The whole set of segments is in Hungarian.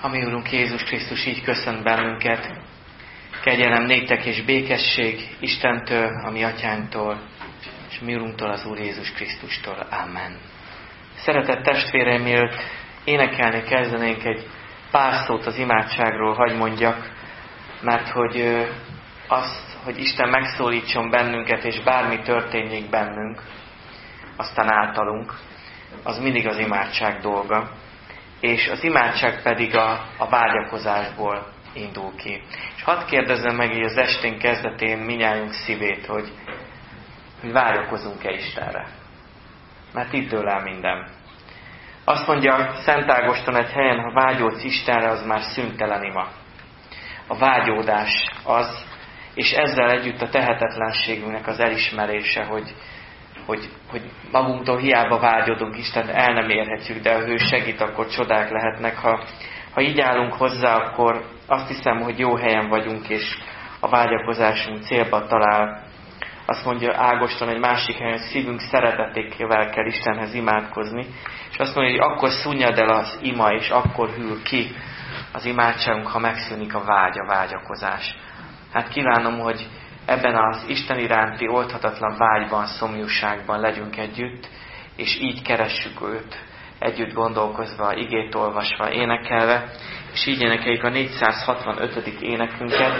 A mi Úrunk Jézus Krisztus így köszönt bennünket. Kegyelem néktek és békesség Istentől, a mi Atyánktól, és mi Urunktól, az Úr Jézus Krisztustól. Amen. Szeretett testvéreim, mielőtt énekelni kezdenénk, egy pár szót az imádságról hadd mondjak, mert hogy azt, hogy Isten megszólítson bennünket, és bármi történjék bennünk, aztán általunk, az mindig az imádság dolga. És az imádság pedig a vágyakozásból indul ki. És hadd kérdezzem meg így az estén kezdetén minnyájunk szívét, hogy vágyakozunk-e Istenre. Mert itt dől el minden. Azt mondja Szent Ágoston egy helyen, ha vágyódsz Istenre, az már szüntelen ima. A vágyódás az, és ezzel együtt a tehetetlenségünknek az elismerése, hogy magunktól hiába vágyodunk Istent, el nem érhetjük, de ha ő segít, akkor csodák lehetnek. Ha így állunk hozzá, akkor azt hiszem, hogy jó helyen vagyunk, és a vágyakozásunk célba talál. Azt mondja Ágoston egy másik helyen, hogy szívünk szeretetével kell Istenhez imádkozni, és azt mondja, hogy akkor szunnyad el az ima, és akkor hűl ki az imádságunk, ha megszűnik a vágyakozás. Hát kívánom, hogy ebben az Isten iránti oldhatatlan vágyban, szomjúságban legyünk együtt, és így keressük őt, együtt gondolkozva, igét olvasva, énekelve, és így énekeljük a 465. énekünket.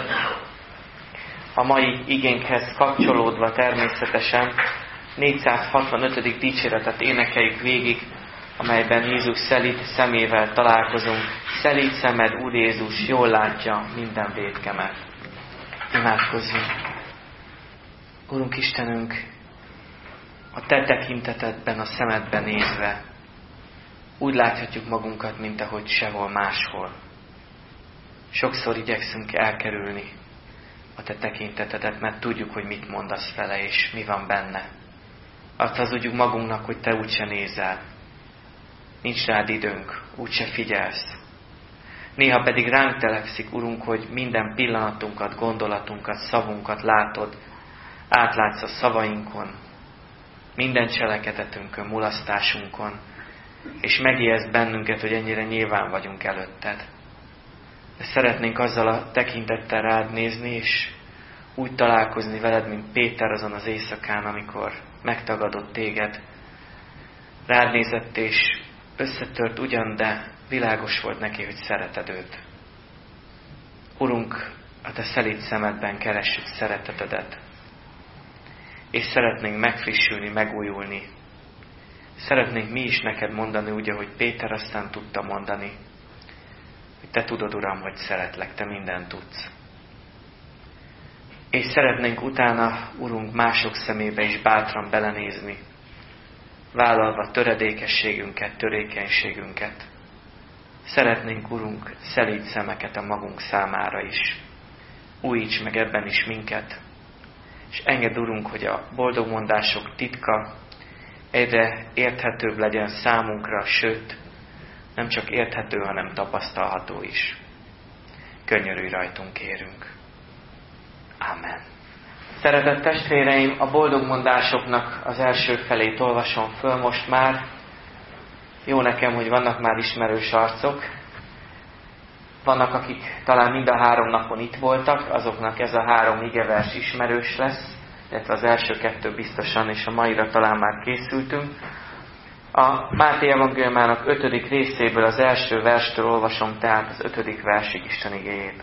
A mai igénkhez kapcsolódva természetesen 465. dicséretet énekeljük végig, amelyben Jézus szelíd szemével találkozunk. Szelíd szemed, Úr Jézus, jól látja minden vétkemet. Imádkozzunk! Urunk Istenünk, a Te tekintetedben, a szemedben nézve, úgy láthatjuk magunkat, mint ahogy sehol máshol. Sokszor igyekszünk elkerülni a Te tekintetedet, mert tudjuk, hogy mit mondasz vele, és mi van benne. Azt hazudjuk magunknak, hogy Te úgyse nézel. Nincs rád időnk, úgyse figyelsz. Néha pedig ránk telepszik, Urunk, hogy minden pillanatunkat, gondolatunkat, szavunkat látod, átlátsz a szavainkon, minden cselekedetünkön, mulasztásunkon, és megijesz bennünket, hogy ennyire nyilván vagyunk előtted. De szeretnénk azzal a tekintettel rád nézni, és úgy találkozni veled, mint Péter azon az éjszakán, amikor megtagadott téged. Rád nézett, és összetört ugyan, de világos volt neki, hogy szereted őt. Urunk, a Te szelíd szemedben keressük szeretetedet, és szeretnénk megfrissülni, megújulni. Szeretnénk mi is neked mondani, úgy, ahogy Péter aztán tudta mondani, hogy Te tudod, Uram, hogy szeretlek, Te mindent tudsz. És szeretnénk utána, Urunk, mások szemébe is bátran belenézni, vállalva töredékességünket, törékenységünket. Szeretnénk, Urunk, szelíd szemeket a magunk számára is. Újíts meg ebben is minket, és engedd, Urunk, hogy a boldogmondások titka egyre érthetőbb legyen számunkra, sőt, nem csak érthető, hanem tapasztalható is. Könyörülj rajtunk, kérünk. Amen. Szeretett testvéreim, a boldogmondásoknak az első felét olvasom föl most már. Jó nekem, hogy vannak már ismerős arcok. Vannak, akik talán mind a 3 napon itt voltak, azoknak ez a 3 igevers ismerős lesz, illetve az első 2 biztosan, és a maira talán már készültünk. A Máté evangéliumának 5. részéből az első verstől olvasom tehát az 5. versig Isten igéjét.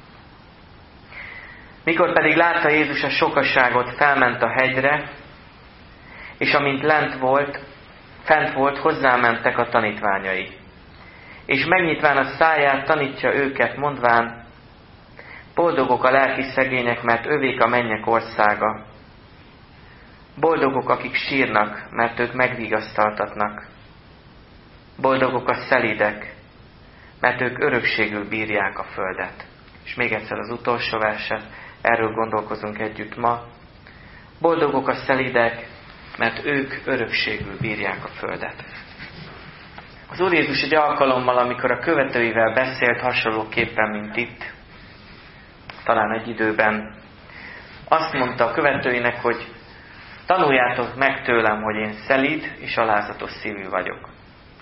Mikor pedig látta Jézus a sokaságot, felment a hegyre, és amint fent volt, hozzámentek a tanítványai. És megnyitván a száját tanítja őket, mondván, boldogok a lelki szegények, mert övék a mennyek országa. Boldogok, akik sírnak, mert ők megvigasztaltatnak. Boldogok a szelídek, mert ők örökségül bírják a földet. És még egyszer az utolsó verset, erről gondolkozunk együtt ma. Boldogok a szelídek, mert ők örökségül bírják a földet. Az Úr Jézus egy alkalommal, amikor a követőivel beszélt hasonlóképpen, mint itt, talán egy időben, azt mondta a követőinek, hogy tanuljátok meg tőlem, hogy én szelíd és alázatos szívű vagyok.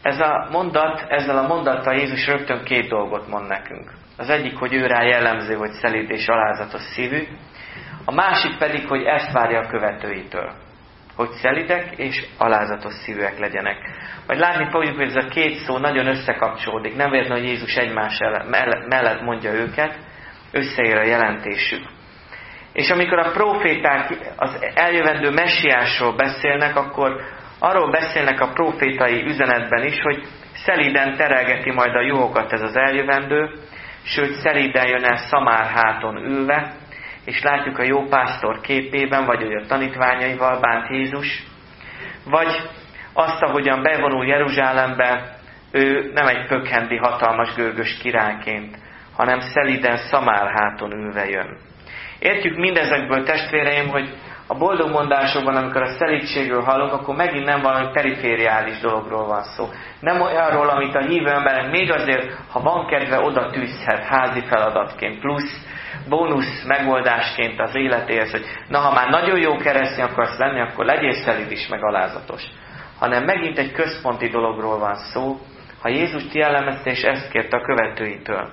Ezzel a mondattal Jézus rögtön két dolgot mond nekünk. Az egyik, hogy ő rá jellemző, hogy szelíd és alázatos szívű. A másik pedig, hogy ezt várja a követőitől. Hogy szelidek és alázatos szívűek legyenek. Majd látni fogjuk, hogy ez a két szó nagyon összekapcsolódik. Nem véletlen, hogy Jézus egymás mellett mondja őket, összeér a jelentésük. És amikor a próféták az eljövendő messiásról beszélnek, akkor arról beszélnek a prófétai üzenetben is, hogy szelíden terelgeti majd a juhokat ez az eljövendő, sőt szelíden jön el szamárháton ülve, és látjuk a jó pásztor képében, vagy hogy a tanítványaival bánt Jézus, vagy azt, ahogyan bevonul Jeruzsálembe, ő nem egy pökhendi hatalmas gőgös királyként, hanem szelíden szamárháton ülve jön. Értjük mindezekből, testvéreim, hogy a boldogmondásokban, amikor a szelídségről hallunk, akkor megint nem valami perifériális dologról van szó. Nem olyanról, amit a hívő emberek még azért, ha van kedve, oda tűzhet házi feladatként, plusz bónusz megoldásként az életéhez, hogy na, ha már nagyon jó keresztény akarsz lenni, akkor legyél szelíd is, meg alázatos. Hanem megint egy központi dologról van szó, ha Jézus jellemezte, és ezt kérte a követőitől.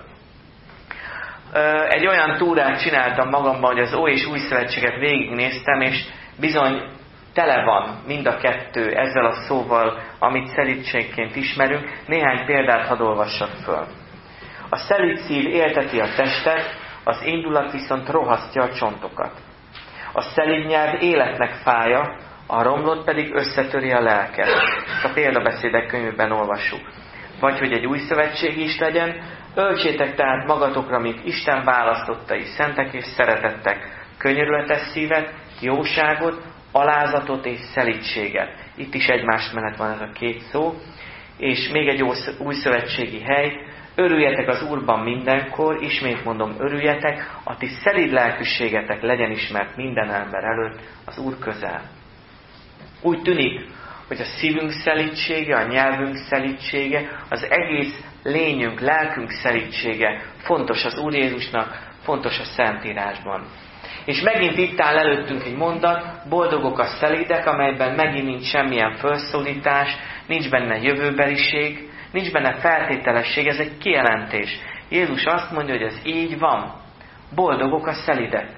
Egy olyan túrát csináltam magamban, hogy az Ó és Új Szövetséget végignéztem, és bizony tele van mind a kettő ezzel a szóval, amit szelídségként ismerünk. Néhány példát hadd olvassak föl. A szelíd szív élteti a testet, az indulat viszont rohasztja a csontokat. A szelíd nyelv életnek fája, a romlott pedig összetöri a lelket. Ezt a példabeszédek könyvben olvassuk. Vagy hogy egy új szövetség is legyen, öltsétek tehát magatokra, mint Isten választottai, szentek és szeretettek, könyörületes szívet, jóságot, alázatot és szelídséget. Itt is egymás mellett van ez a két szó. És még egy új szövetségi hely, örüljetek az Úrban mindenkor, ismét mondom, örüljetek, a ti szelíd lelkűségetek legyen ismert minden ember előtt, az Úr közel. Úgy tűnik, hogy a szívünk szelídsége, a nyelvünk szelídsége, az egész lényünk, lelkünk szelídsége fontos az Úr Jézusnak, fontos a Szentírásban. És megint itt áll előttünk egy mondat, boldogok a szelídek, amelyben megint nincs semmilyen felszólítás, nincs benne jövőbeliség, nincs benne feltételesség, ez egy kijelentés. Jézus azt mondja, hogy ez így van. Boldogok a szelídek.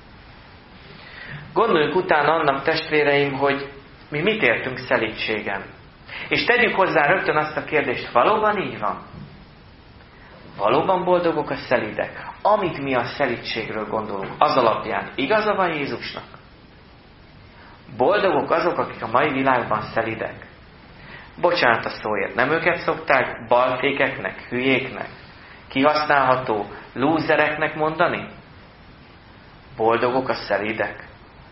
Gondoljunk utána annak, testvéreim, hogy mi mit értünk szelídségen. És tegyük hozzá rögtön azt a kérdést, valóban így van? Valóban boldogok a szelídek? Amit mi a szelídségről gondolunk, az alapján igaza van Jézusnak? Boldogok azok, akik a mai világban szelídek? Bocsánat a szóért, nem őket szokták balfékeknek, hülyéknek, kihasználható lúzereknek mondani? Boldogok a szelídek?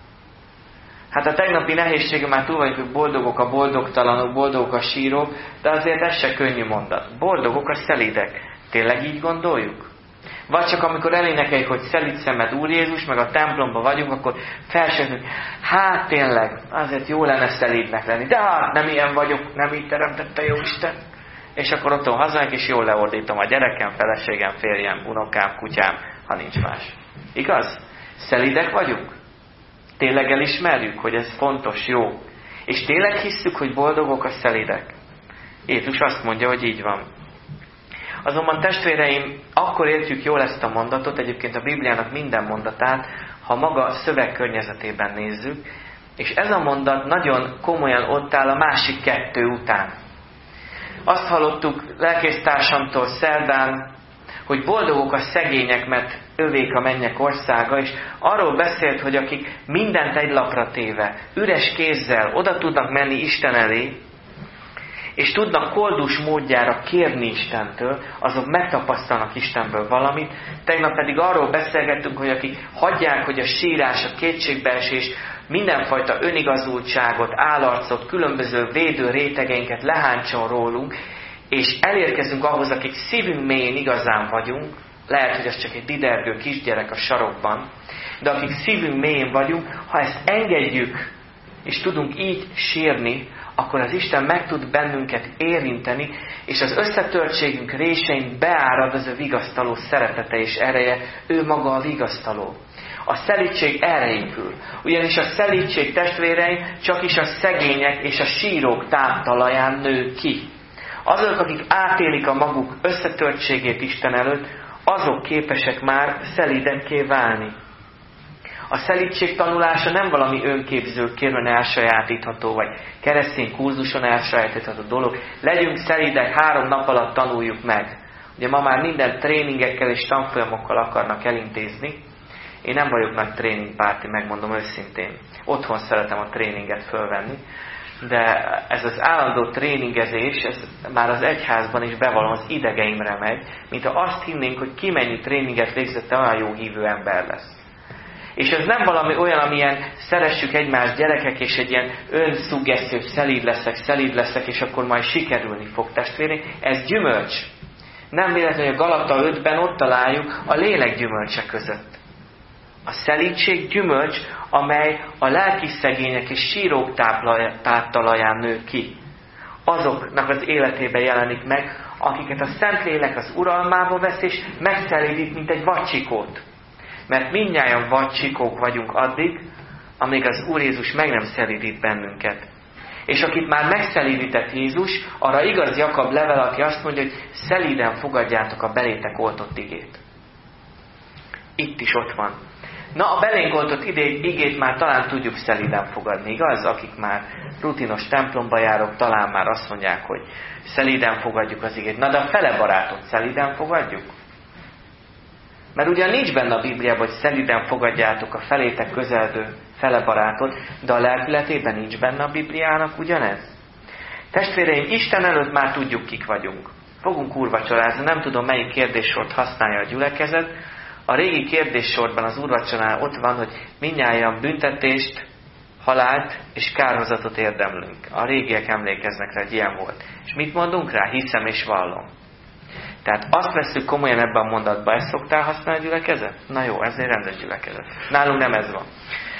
Hát a tegnapi nehézsége már túl vagyunk, hogy boldogok a boldogtalanok, boldogok a sírók, de azért ez se könnyű mondat. Boldogok a szelídek. Tényleg így gondoljuk? Vagy csak amikor elénekeljük, hogy szelíd szemed Úr Jézus, meg a templomban vagyunk, akkor felsőtünk, hát tényleg, azért jó lenne szelídnek lenni. De hát nem ilyen vagyok, nem így teremtette jó Isten. És akkor otthon hazánk, és jól leordítom a gyerekem, feleségem, férjem, unokám, kutyám, ha nincs más. Igaz? Szelídek vagyunk? Tényleg elismerjük, hogy ez fontos, jó. És tényleg hisszük, hogy boldogok a szelídek. Jézus azt mondja, hogy így van. Azonban testvéreim, akkor értjük jól ezt a mondatot, egyébként a Bibliának minden mondatát, ha maga a szöveg környezetében nézzük, és ez a mondat nagyon komolyan ott áll a másik kettő után. Azt hallottuk lelkésztársamtól szerdán, hogy boldogok a szegények, mert övék a mennyek országa, és arról beszélt, hogy akik mindent egy lapra téve, üres kézzel oda tudnak menni Isten elé, és tudnak koldus módjára kérni Istentől, azok megtapasztalnak Istenből valamit. Tegnap pedig arról beszélgettünk, hogy akik hagyják, hogy a sírás, a kétségbeesés, mindenfajta önigazultságot, állarcot, különböző védő rétegeinket lehántson rólunk, és elérkezünk ahhoz, akik szívünk mélyén igazán vagyunk, lehet, hogy ez csak egy didergő kisgyerek a sarokban, de akik szívünk mélyén vagyunk, ha ezt engedjük, és tudunk így sírni, akkor az Isten meg tud bennünket érinteni, és az összetörtségünk résein beárad az ő vigasztaló szeretete és ereje, ő maga a vigasztaló. A szelídség erre épül. Ugyanis a szelídség, testvéreim, csak is a szegények és a sírók táptalaján nő ki. Azok, akik átélik a maguk összetörtségét Isten előtt, azok képesek már szelídekké válni. A szelídség tanulása nem valami önképző, kérven elsajátítható, vagy keresztény kurzuson elsajátítható dolog. Legyünk szelídek, 3 nap alatt tanuljuk meg. Ugye ma már minden tréningekkel és tanfolyamokkal akarnak elintézni. Én nem vagyok nagy tréningpárti, megmondom őszintén. Otthon szeretem a tréninget fölvenni. De ez az állandó tréningezés, ez már az egyházban is bevallom, az idegeimre megy, mint ha azt hinnénk, hogy ki mennyi tréninget végzett, olyan jó hívő ember lesz. És ez nem valami olyan, amilyen szeressük egymást gyerekek, és egy ilyen önszuggesztő, szelíd leszek, és akkor majd sikerülni fog, testvérek. Ez gyümölcs. Nem véletlenül, hogy a Galata 5-ben ott találjuk a lélek gyümölcse között. A szelídség gyümölcs, amely a lelki szegények és sírók táptalaján nő ki. Azoknak az életében jelenik meg, akiket a Szentlélek az uralmába vesz, és megszelídít, mint egy vadcsikót. Mert mindnyájan vadcsikók vagyunk addig, amíg az Úr Jézus meg nem szelídít bennünket. És akit már megszelídített Jézus, arra igaz Jakab level, aki azt mondja, hogy szelíden fogadjátok a belétek oltott igét. Itt is ott van. Na, a belénk oltott igét már talán tudjuk szelíden fogadni, igaz? Akik már rutinos templomba járok, talán már azt mondják, hogy szelíden fogadjuk az igét. Na, de a fele barátot szelíden fogadjuk? Mert ugyan nincs benne a Bibliában, hogy szelíden fogadjátok a felétek közeledő fele barátot, de a lelkületében nincs benne a Bibliának ugyanez? Testvéreim, Isten előtt már tudjuk, kik vagyunk. Fogunk úrvacsorázni, nem tudom, melyik kérdéssort használja a gyülekezet. A régi kérdéssorban az úrvacsorán ott van, hogy mindnyájan büntetést, halált és kárhozatot érdemlünk. A régiek emlékeznek rá, hogy ilyen volt. És mit mondunk rá? Hiszem és vallom. Tehát azt veszük komolyan ebben a mondatban. Ezt szoktál használni a gyülekezet? Na jó, ez egy rendes gyülekezet. Nálunk nem ez van.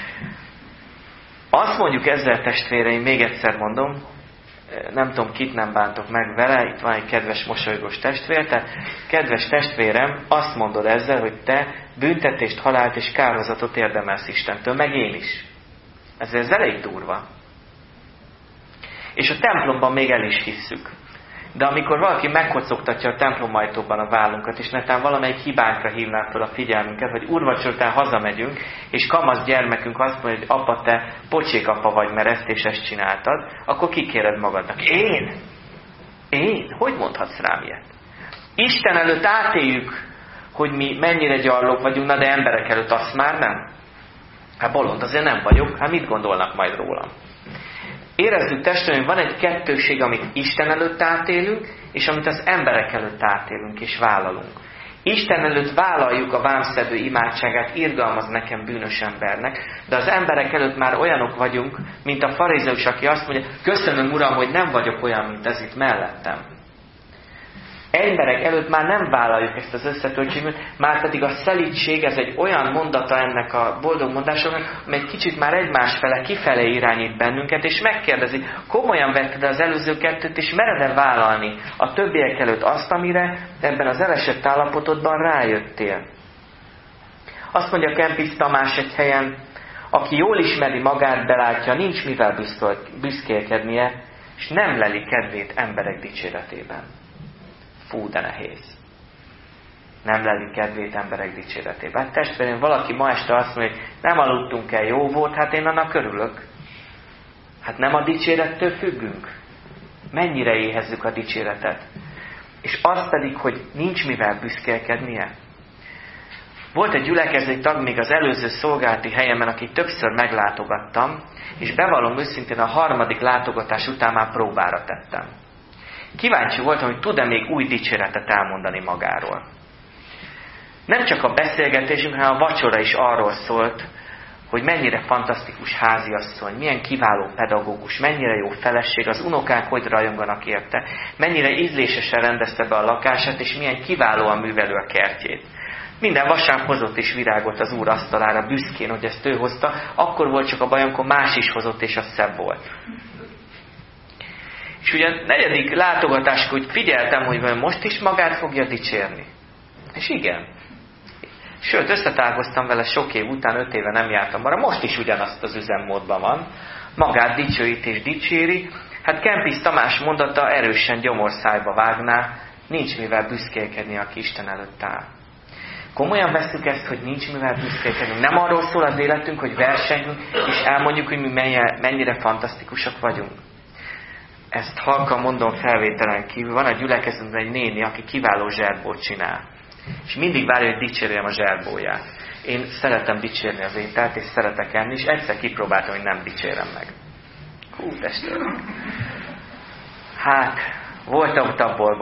Azt mondjuk ezzel, testvéreim, még egyszer mondom, nem tudom, kit nem bántok meg vele, itt van egy kedves mosolygós testvér, tehát kedves testvérem, azt mondod ezzel, hogy te büntetést, halált és kárhozatot érdemelsz Istentől, meg én is. Ez elég durva. És a templomban még el is hisszük. De amikor valaki megkocogtatja a templom ajtóban a vállunkat, és netán valamelyik hibánkra hívná fel a figyelmünket, hogy úrvacsora után hazamegyünk, és kamasz gyermekünk azt mondja, hogy apa, te pocsékapa vagy, mert ezt és ezt csináltad, akkor kikéred magadnak. Én? Én? Hogy mondhatsz rám ilyet? Isten előtt átéljük, hogy mi mennyire gyarlók vagyunk, na de emberek előtt azt már nem. Hát bolond azért nem vagyok, hát mit gondolnak majd rólam? Érezzük testvérem, van egy kettőség, amit Isten előtt átélünk, és amit az emberek előtt átélünk és vállalunk. Isten előtt vállaljuk a vámszedő imádságát, irgalmaz nekem bűnös embernek, de az emberek előtt már olyanok vagyunk, mint a farizeus, aki azt mondja, köszönöm Uram, hogy nem vagyok olyan, mint ez itt mellettem. Emberek előtt már nem vállaljuk ezt az összetöltséget, már pedig a szelídség, ez egy olyan mondata ennek a boldog mondásoknak, amely egy kicsit már egymás fele, kifelé irányít bennünket, és megkérdezi, komolyan vetted az előző kettőt, és mered-e vállalni a többiek előtt azt, amire ebben az elesett állapotodban rájöttél. Azt mondja Kempis Tamás egy helyen, aki jól ismeri magát, belátja, nincs mivel büszkélkednie, és nem leli kedvét emberek dicséretében. Fú, de nehéz. Nem leli kedvét emberek dicséretében. Hát testvérem, valaki ma este azt mondja, hogy nem aludtunk el, jó volt, hát én annak örülök. Hát nem a dicsérettől függünk. Mennyire éhezzük a dicséretet. És az pedig, hogy nincs mivel büszkélkednie. Volt egy gyülekezeti tag még az előző szolgálati helyemen, akit többször meglátogattam, és bevallom őszintén a 3. látogatás után már próbára tettem. Kíváncsi voltam, hogy tud-e még új dicséretet elmondani magáról. Nem csak a beszélgetésünk, hanem a vacsora is arról szólt, hogy mennyire fantasztikus háziasszony, milyen kiváló pedagógus, mennyire jó feleség, az unokák hogy rajonganak érte, mennyire ízlésesen rendezte be a lakását, és milyen kiválóan művelő a kertjét. Minden vasárnap hozott is virágot az Úr asztalára, büszkén, hogy ezt ő hozta, akkor volt csak a baj, amikor más is hozott, és az szebb volt. És ugye a 4. látogatáskor úgy figyeltem, hogy most is magát fogja dicsérni. És igen. Sőt, összetálkoztam vele sok év után, 5 éve nem jártam arra, most is ugyanazt az üzemmódban van. Magát dicsőít és dicséri, Hát Kempis Tamás mondata erősen gyomorszájba vágná, nincs mivel büszkélkedni, aki Isten előtt áll. Komolyan vesszük ezt, hogy nincs mivel büszkélkedni. Nem arról szól az életünk, hogy versengünk, és elmondjuk, hogy mi mennyire fantasztikusak vagyunk. Ezt halkan mondom felvételen kívül. Van a gyülekezetben egy néni, aki kiváló zserbót csinál. És mindig várja, hogy dicsérjem a zserbóját. Én szeretem dicsérni az ételt, és szeretek enni, és egyszer kipróbáltam, hogy nem dicsérem meg. Hú, testvérem. Hát, volt ott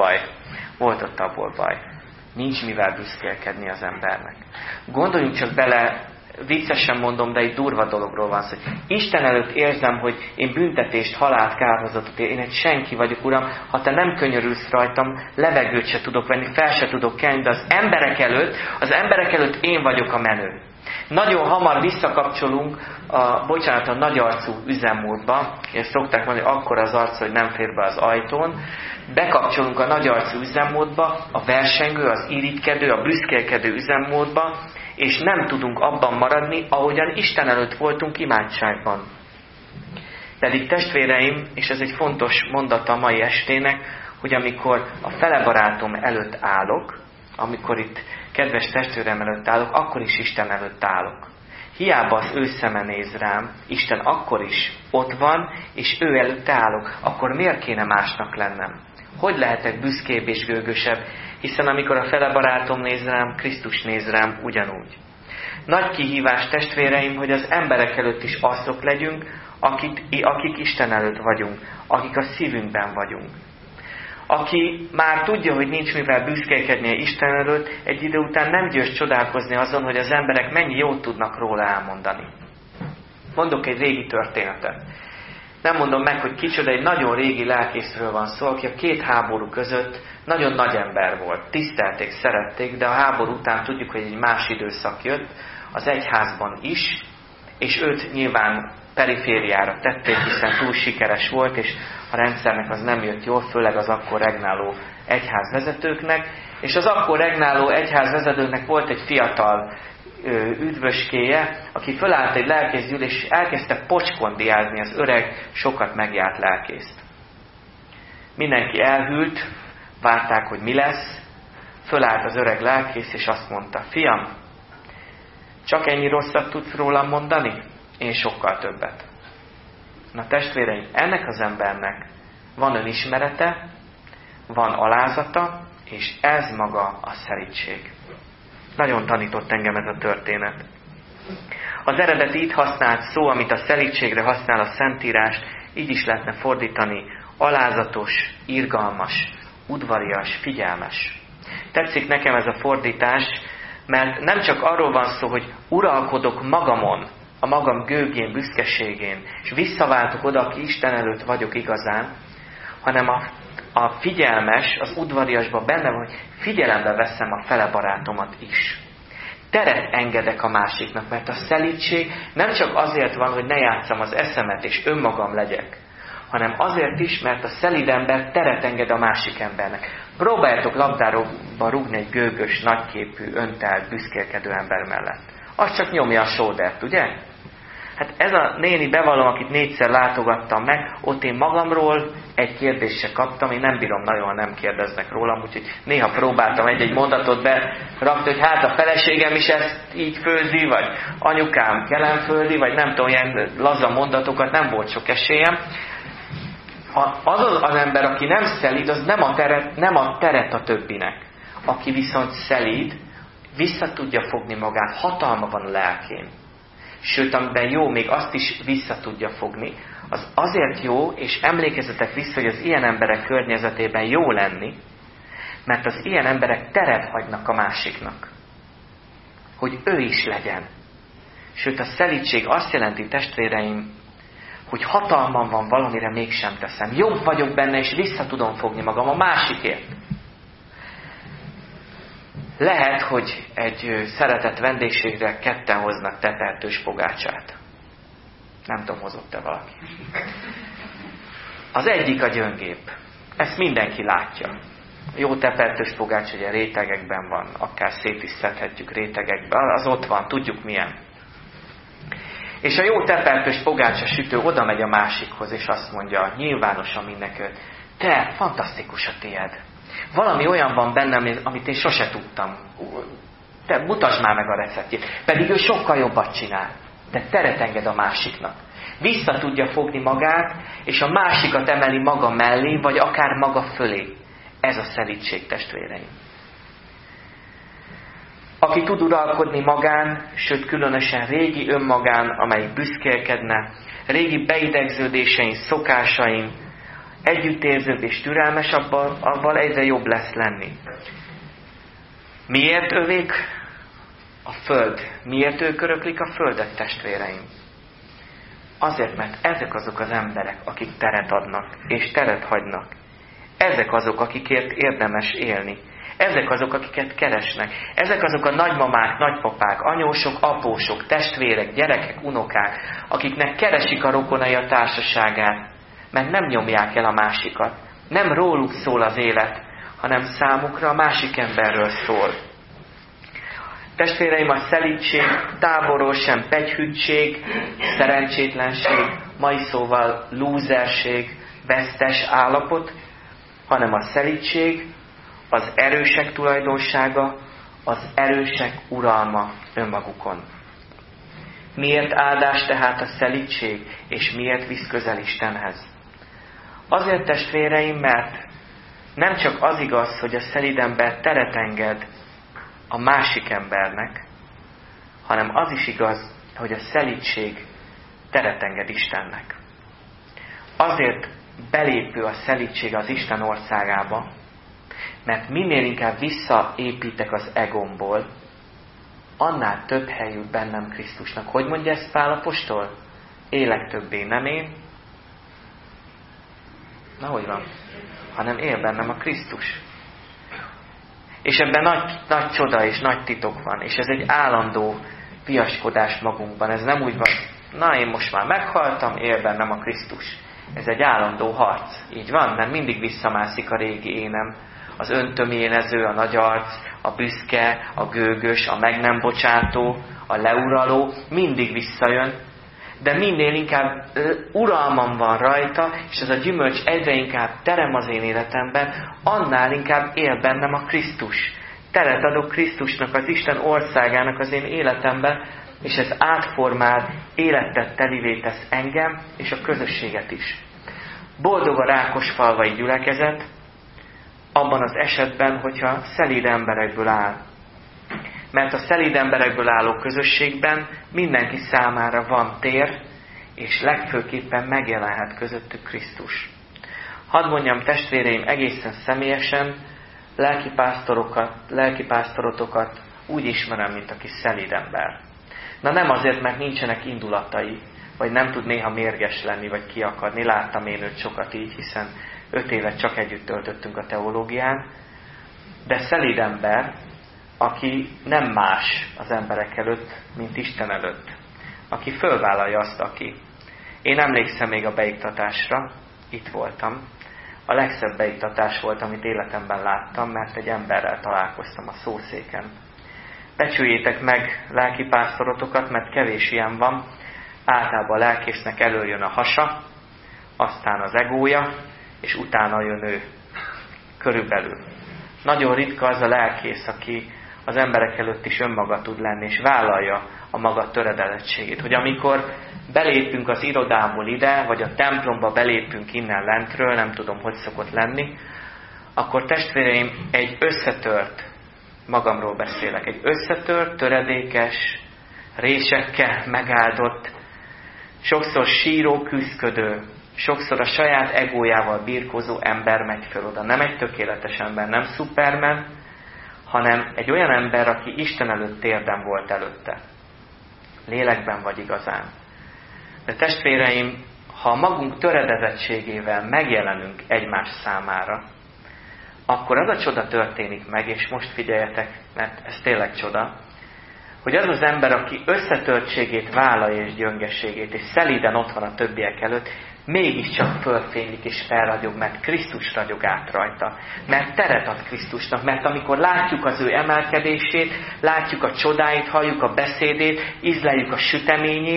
abból baj. Nincs mivel büszkélkedni az embernek. Gondoljunk csak bele, viccesen mondom, de egy durva dologról van szó. Isten előtt érzem, hogy én büntetést, halált, kárhozatot én egy senki vagyok, Uram, ha Te nem könyörülsz rajtam, levegőt se tudok venni, fel se tudok kelni, de az emberek előtt én vagyok a menő. Nagyon hamar visszakapcsolunk a nagyarcú üzemmódba, és szokták mondani, hogy akkor az arc, hogy nem fér be az ajtón. Bekapcsolunk a nagyarcú üzemmódba, a versengő, az irigykedő, a büszkélkedő üzemmódba, és nem tudunk abban maradni, ahogyan Isten előtt voltunk imádságban. Pedig testvéreim, és ez egy fontos mondata a mai estének, hogy amikor a felebarátom előtt állok, amikor itt kedves testvérem előtt állok, akkor is Isten előtt állok. Hiába az ő szeme néz rám, Isten akkor is ott van, és ő előtt állok. Akkor miért kéne másnak lennem? Hogy lehetek büszkébb és gőgösebb? Hiszen amikor a felebarátom néz rám, Krisztus néz rám ugyanúgy. Nagy kihívás, testvéreim, hogy az emberek előtt is azok legyünk, akik Isten előtt vagyunk, akik a szívünkben vagyunk. Aki már tudja, hogy nincs mivel büszkélkednie Isten előtt, egy idő után nem győz csodálkozni azon, hogy az emberek mennyi jót tudnak róla elmondani. Mondok egy régi történetet. Nem mondom meg, hogy kicsoda, egy nagyon régi lelkészről van szó, aki a két háború között nagyon nagy ember volt. Tisztelték, szerették, de a háború után tudjuk, hogy egy más időszak jött, az egyházban is, és őt nyilván perifériára tették, hiszen túl sikeres volt, és a rendszernek az nem jött jól, főleg az akkor regnáló egyházvezetőknek, és az akkor regnáló egyházvezetőnek volt egy fiatal üdvöskéje, aki fölállt egy lelkészgyűlés, és elkezdte pocskondiázni az öreg, sokat megjárt lelkészt. Mindenki elhűlt, várták, hogy mi lesz, fölállt az öreg lelkész, és azt mondta, fiam, csak ennyi rosszat tudsz rólam mondani? Én sokkal többet. Na testvéreim, ennek az embernek van önismerete, van alázata, és ez maga a szelídség. Nagyon tanított engem ez a történet. Az eredeti itt használt szó, amit a szelídségre használ a Szentírás, így is lehetne fordítani, alázatos, irgalmas, udvarias, figyelmes. Tetszik nekem ez a fordítás, mert nem csak arról van szó, hogy uralkodok magamon, a magam gőgén, büszkeségén, és visszaváltok oda, aki Isten előtt vagyok igazán, hanem a figyelmes, az udvariasban benne van, hogy figyelembe veszem a felebarátomat is. Teret engedek a másiknak, mert a szelídség nem csak azért van, hogy ne játsszam az eszemet és önmagam legyek, hanem azért is, mert a szelíd ember teret enged a másik embernek. Próbáljátok labdába rúgni egy gőgös, nagyképű, öntelt, büszkélkedő ember mellett. Az csak nyomja a sódert, ugye? Hát ez a néni, bevallom, akit 4-szer látogattam meg, ott én magamról egy kérdést se kaptam, én nem bírom nagyon, ha nem kérdeznek rólam, úgyhogy néha próbáltam egy-egy mondatot berakni, hogy hát a feleségem is ezt így főzi, vagy anyukám kelenföldi, vagy nem tudom, ilyen laza mondatokat, nem volt sok esélyem. Az ember, aki nem szelíd, az nem a teret a többinek. Aki viszont szelíd, vissza tudja fogni magát, hatalma van a lelkén. Sőt, amiben jó, még azt is vissza tudja fogni, az azért jó, és emlékezzetek vissza, hogy az ilyen emberek környezetében jó lenni, mert az ilyen emberek teret hagynak a másiknak. Hogy ő is legyen. Sőt, a szelídség azt jelenti, testvéreim, hogy hatalmam van valamire, mégsem teszem. Jobb vagyok benne, és vissza tudom fogni magam a másikért. Lehet, hogy egy szeretett vendégségre ketten hoznak tepertős pogácsát. Nem tudom, hozott-e valaki. Az egyik a gyöngébb. Ezt mindenki látja. Jó tepertős pogács ugye rétegekben van, akár szét is szedhetjük rétegekben. Az ott van, tudjuk milyen. És a jó tepertős pogácsa sütő oda megy a másikhoz, és azt mondja nyilvánosan mindenkit, te, fantasztikus a tiéd. Valami olyan van bennem, amit én sose tudtam. Te mutasd már meg a receptjét. Pedig ő sokkal jobbat csinál. De teret enged a másiknak. Vissza tudja fogni magát, és a másikat emeli maga mellé, vagy akár maga fölé. Ez a szelídség, testvéreim. Aki tud uralkodni magán, sőt különösen régi önmagán, amelyik büszkélkedne, régi beidegződésein, szokásain, együttérzőbb és türelmes, abban egyre jobb lesz lenni. Miért övék a föld? Miért ők öröklik a földet, testvéreim? Azért, mert ezek azok az emberek, akik teret adnak, és teret hagynak. Ezek azok, akikért érdemes élni. Ezek azok, akiket keresnek. Ezek azok a nagymamák, nagypapák, anyósok, apósok, testvérek, gyerekek, unokák, akiknek keresik a rokonai a társaságát, mert nem nyomják el a másikat. Nem róluk szól az élet, hanem számukra a másik emberről szól. Testvéreim, a szelídség távolról sem pegyhűtség, szerencsétlenség, mai szóval lúzerség, vesztes állapot, hanem a szelídség az erősek tulajdonsága, az erősek uralma önmagukon. Miért áldás tehát a szelídség, és miért visz közel Istenhez? Azért, testvéreim, mert nem csak az igaz, hogy a szelíd ember teret enged a másik embernek, hanem az is igaz, hogy a szelídség teret enged Istennek. Azért belépő a szelídség az Isten országába, mert minél inkább visszaépítek az egomból, annál több hely jut bennem Krisztusnak. Hogy mondja ezt Pál apostol? Élek többé nem én. Na, hogy van? Hanem él bennem a Krisztus. És ebben nagy csoda és nagy titok van. És ez egy állandó piaskodás magunkban. Ez nem úgy van, na én most már meghaltam, él bennem a Krisztus. Ez egy állandó harc. Így van? Mert mindig visszamászik a régi énem. Az öntömélező, a nagy arc, a büszke, a gőgös, a meg nem bocsátó, a leuraló, mindig visszajön. De minél inkább uralmam van rajta, és ez a gyümölcs egyre inkább terem az én életemben, annál inkább él bennem a Krisztus. Teret adok Krisztusnak, az Isten országának az én életemben, és ez átformál, életet telivé tesz engem, és a közösséget is. Boldog a Rákosfalvai gyülekezet, abban az esetben, hogyha szelíd emberekből áll. Mert a szelíd emberekből álló közösségben mindenki számára van tér, és legfőképpen megjelenhet közöttük Krisztus. Hadd mondjam, testvéreim, egészen személyesen, lelkipásztorotokat úgy ismerem, mint aki szelíd ember. Na nem azért, mert nincsenek indulatai, vagy nem tud néha mérges lenni, vagy kiakadni. Láttam én őt sokat így, hiszen 5 évet csak együtt töltöttünk a teológián. De szelíd ember, aki nem más az emberek előtt, mint Isten előtt. Aki fölvállalja azt, aki. Én emlékszem még a beiktatásra, itt voltam. A legszebb beiktatás volt, amit életemben láttam, mert egy emberrel találkoztam a szószéken. Becsüljétek meg lelkipásztorotokat, mert kevés ilyen van. Általában a lelkésznek előjön a hasa, aztán az egója, és utána jön ő. Körülbelül. Nagyon ritka az a lelkész, aki az emberek előtt is önmaga tud lenni, és vállalja a maga töredezettségét. Hogy amikor belépünk az irodából ide, vagy a templomba belépünk innen lentről, nem tudom, hogy szokott lenni, akkor testvéreim, egy összetört, magamról beszélek, egy összetört, töredékes, résekkel megáldott, sokszor síró, küszködő, sokszor a saját egójával birkózó ember megy föl oda. Nem egy tökéletes ember, nem Superman, hanem egy olyan ember, aki Isten előtt térden volt előtte. Lélekben vagy igazán. De testvéreim, ha magunk töredezettségével megjelenünk egymás számára, akkor az a csoda történik meg, és most figyeljetek, mert ez tényleg csoda, hogy az az ember, aki összetörtségét vállalja és gyöngeségét, és szelíden ott van a többiek előtt, mégiscsak fölfénylik és felragyog, mert Krisztus ragyog át rajta. Mert teret ad Krisztusnak, mert amikor látjuk az ő emelkedését, látjuk a csodáit, halljuk a beszédét, ízleljük a süteményét,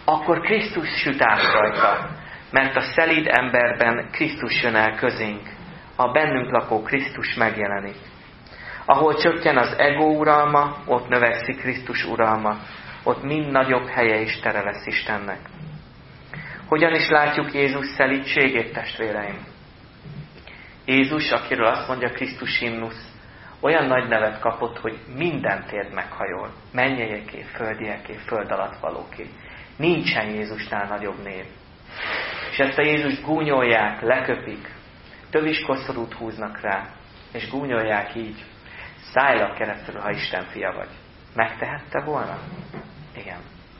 akkor Krisztus süt át rajta, mert a szelíd emberben Krisztus jön el közénk, a bennünk lakó Krisztus megjelenik. Ahol csökken az ego uralma, ott növekszik Krisztus uralma, ott mind nagyobb helye és tere lesz Istennek. Hogyan is látjuk Jézus szelídségét, testvéreim? Jézus, akiről azt mondja Krisztus himnusz, olyan nagy nevet kapott, hogy minden térd meghajol. Mennyeieké, földieké, föld alatt valóké. Nincsen Jézusnál nagyobb név. És ezt a Jézust gúnyolják, leköpik, töviskoszorút húznak rá, és gúnyolják így. Szállj keresztül, ha Isten fia vagy. Megtehette volna? Igen.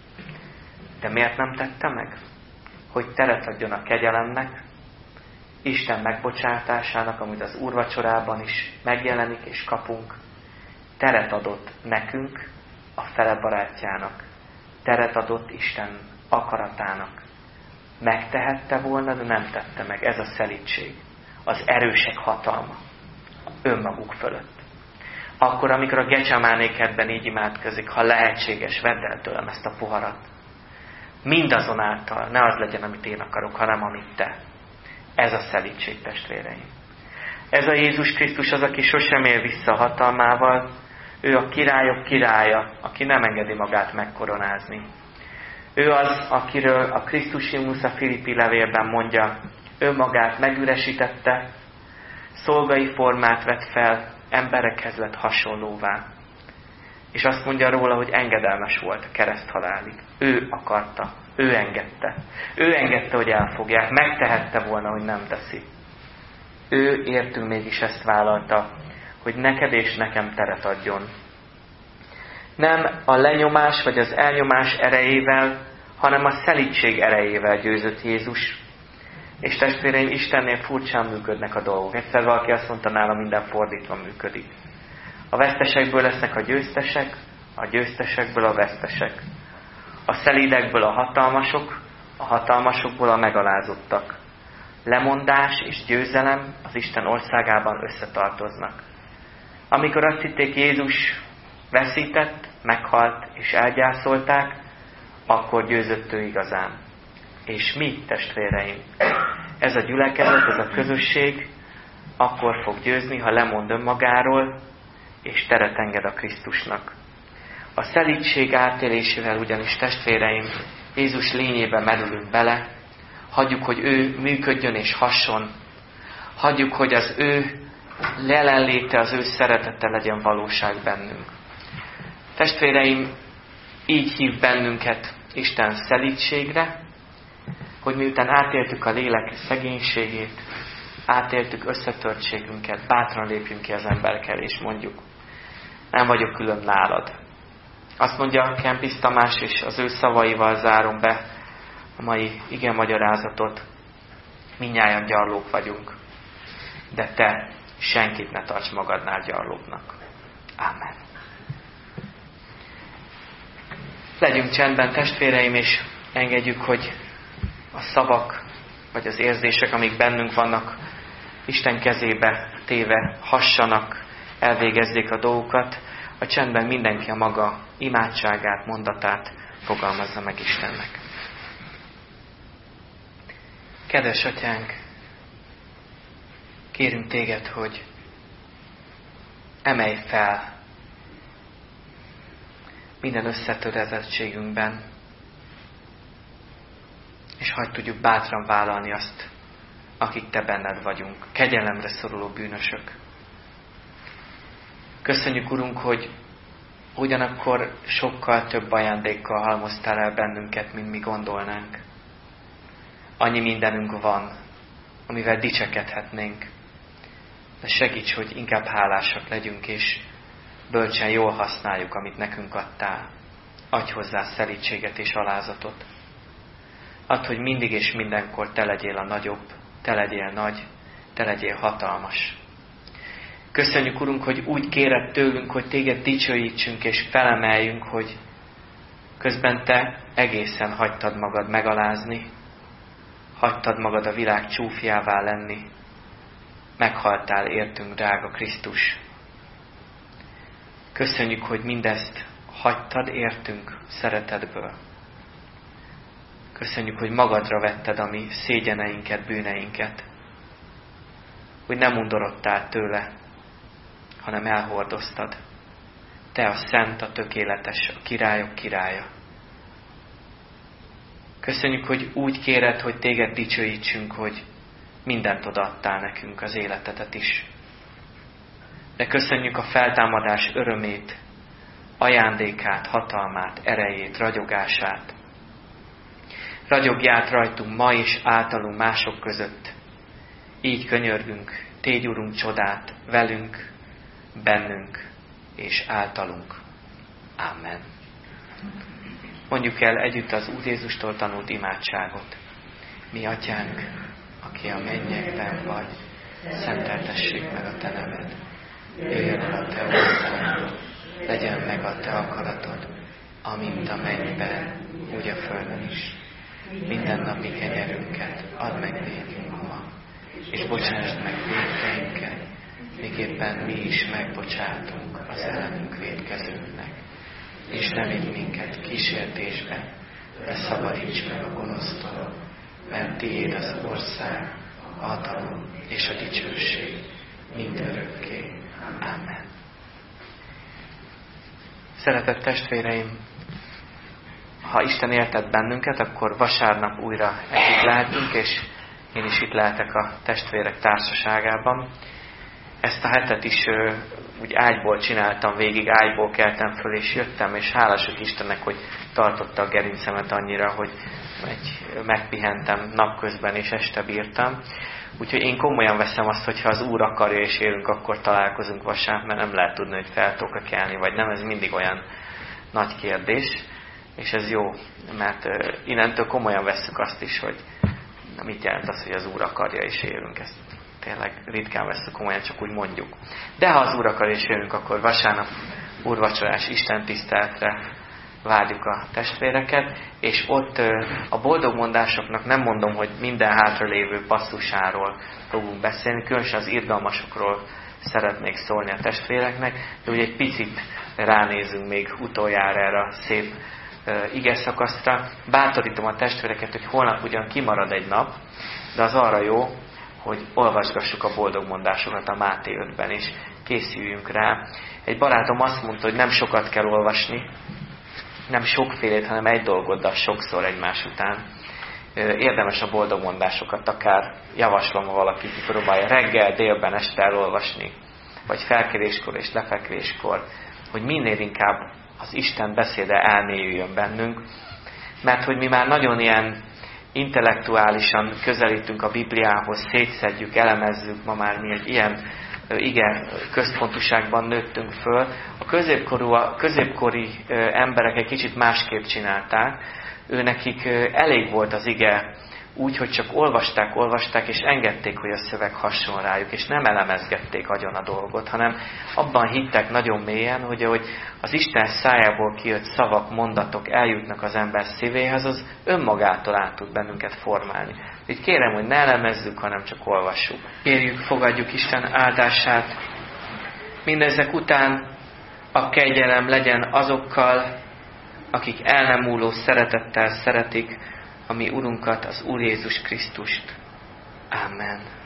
De miért nem tette meg? Hogy teret adjon a kegyelemnek, Isten megbocsátásának, amit az úrvacsorában is megjelenik és kapunk. Teret adott nekünk, a fele barátjának. Teret adott Isten akaratának. Megtehette volna, de nem tette meg. Ez a szelídség. Az erősek hatalma. Önmaguk fölött. Akkor, amikor a Gecsemáné kertben így imádkozik, ha lehetséges, vedd el tőlem ezt a poharat. Mindazonáltal, ne az legyen, amit én akarok, hanem amit te. Ez a szelídség, testvéreim. Ez a Jézus Krisztus az, aki sosem él vissza a hatalmával. Ő a királyok királya, aki nem engedi magát megkoronázni. Ő az, akiről a Krisztus himnusz a Filippi levélben mondja, önmagát megüresítette, szolgai formát vett fel, emberekhez lett hasonlóvá. És azt mondja róla, hogy engedelmes volt a kereszthalálig. Ő akarta, ő engedte. Ő engedte, hogy elfogják. Megtehette volna, hogy nem teszi. Ő értünk mégis ezt vállalta, hogy neked és nekem teret adjon. Nem a lenyomás vagy az elnyomás erejével, hanem a szelídség erejével győzött Jézus. És testvéreim, Istennél furcsán működnek a dolgok. Egyszer valaki azt mondta, nála minden fordítva működik. A vesztesekből lesznek a győztesek, a győztesekből a vesztesek. A szelídekből a hatalmasokból a megalázottak. Lemondás és győzelem az Isten országában összetartoznak. Amikor azt hitték, Jézus veszített, meghalt és elgyászolták, akkor győzött ő igazán. És mi, testvéreim? Ez a gyülekezet, ez a közösség akkor fog győzni, ha lemond önmagáról, és teret enged a Krisztusnak. A szelídség átélésével ugyanis, testvéreim, Jézus lényébe merülünk bele, hagyjuk, hogy ő működjön és hasson, hagyjuk, hogy az ő jelenléte, az ő szeretete legyen valóság bennünk. Testvéreim, így hív bennünket Isten szelídségre, hogy miután átéltük a lélek szegénységét, átéltük összetörtségünket, bátran lépjünk ki az emberkel, és mondjuk, nem vagyok külön nálad. Azt mondja Kempis Tamás, és az ő szavaival zárom be a mai igemagyarázatot. Mindnyájan gyarlók vagyunk, de te senkit ne tarts magadnál gyarlóknak. Ámen. Legyünk csendben, testvéreim, és engedjük, hogy a szavak, vagy az érzések, amik bennünk vannak, Isten kezébe téve hassanak, elvégezzék a dolgokat. A csendben mindenki a maga imádságát, mondatát fogalmazza meg Istennek. Kedves Atyánk, kérünk Téged, hogy emelj fel minden összetöredezettségünkben, és hagyd tudjuk bátran vállalni azt, akik Te benned vagyunk, kegyelemre szoruló bűnösök. Köszönjük, Urunk, hogy ugyanakkor sokkal több ajándékkal halmoztál el bennünket, mint mi gondolnánk. Annyi mindenünk van, amivel dicsekedhetnénk. De segíts, hogy inkább hálásak legyünk, és bölcsen jól használjuk, amit nekünk adtál. Adj hozzá szelídséget és alázatot. Add, hogy mindig és mindenkor Te legyél a nagyobb, Te legyél nagy, Te legyél hatalmas. Köszönjük, Urunk, hogy úgy kéred tőlünk, hogy Téged dicsőítsünk és felemeljünk, hogy közben Te egészen hagytad magad megalázni, hagytad magad a világ csúfjává lenni, meghaltál értünk, drága Krisztus. Köszönjük, hogy mindezt hagytad értünk szeretetből. Köszönjük, hogy magadra vetted a mi szégyeneinket, bűneinket. Hogy nem undorodtál tőle, hanem elhordoztad. Te a szent, a tökéletes, a királyok királya. Köszönjük, hogy úgy kéred, hogy téged dicsőítsünk, hogy mindent odaadtál nekünk, az életedet is. De köszönjük a feltámadás örömét, ajándékát, hatalmát, erejét, ragyogását. Ragyogját rajtunk ma és általunk mások között. Így könyörgünk, tégy Urunk csodát velünk, bennünk és általunk. Amen. Mondjuk el együtt az Úr Jézustól tanult imádságot. Mi atyánk, aki a mennyekben vagy, szenteltessék meg a te neved. Jöjjön el a te országod, legyen meg a te akaratod, amint a mennyben, úgy a földön is. Mindennapi kenyerünket add meg nékünk ma, és bocsásd meg vétkeinket, miképpen mi is megbocsátunk az ellenünk vétkezőknek. És ne vigy minket kísértésbe, de szabadíts meg a gonosztól, mert tiéd az ország, a hatalom és a dicsőség mindörökké. Amen. Szeretett testvéreim, ha Isten éltet bennünket, akkor vasárnap újra együtt lehetünk, és én is itt lehetek a testvérek társaságában. Ezt a hetet is úgy ágyból csináltam végig, ágyból keltem föl, és jöttem, és hálások Istennek, hogy tartotta a gerincemet annyira, hogy megpihentem napközben, és este bírtam. Úgyhogy én komolyan veszem azt, hogyha az Úr akarja és élünk, akkor találkozunk vasárnap, mert nem lehet tudni, hogy fel tudok kelni, vagy nem, ez mindig olyan nagy kérdés. És ez jó, mert innentől komolyan vesszük azt is, hogy mit jelent az, hogy az Úr akarja és élünk. Ezt tényleg ritkán vesszük komolyan, csak úgy mondjuk. De ha az Úr akar és élünk, akkor vasárnap úrvacsorás istentiszteletre várjuk a testvéreket, és ott a boldogmondásoknak nem mondom, hogy minden hátralévő passzusáról fogunk beszélni, különösen az irgalmasokról szeretnék szólni a testvéreknek, de ugye egy picit ránézünk még utoljára erre a szép ige szakaszra. Bátorítom a testvéreket, hogy holnap ugyan kimarad egy nap, de az arra jó, hogy olvasgassuk a boldogmondásokat a Máté 5-ben, és készüljünk rá. Egy barátom azt mondta, hogy nem sokat kell olvasni, nem sokfélét, hanem egy dolgoddal sokszor egymás után. Érdemes a boldogmondásokat, akár javaslom, ha valaki kipróbálja reggel, délben, este elolvasni, vagy felkeléskor és lefekvéskor, hogy minél inkább az Isten beszéde elmélyüljön bennünk, mert hogy mi már nagyon ilyen intellektuálisan közelítünk a Bibliához, szétszedjük, elemezzük, ma már mi egy ilyen ige központúságban nőttünk föl. A középkori emberek egy kicsit másképp csinálták. Nekik elég volt az ige úgy, hogy csak olvasták, és engedték, hogy a szöveg hasson rájuk, és nem elemezgették agyon a dolgot, hanem abban hittek nagyon mélyen, hogy ahogy az Isten szájából kijött szavak, mondatok eljutnak az ember szívéhez, az önmagától át tud bennünket formálni. Így kérem, hogy ne elemezzük, hanem csak olvassuk. Kérjük, fogadjuk Isten áldását. Mindezek után a kegyelem legyen azokkal, akik el nem múló szeretettel szeretik a mi Urunkat, az Úr Jézus Krisztust. Amen.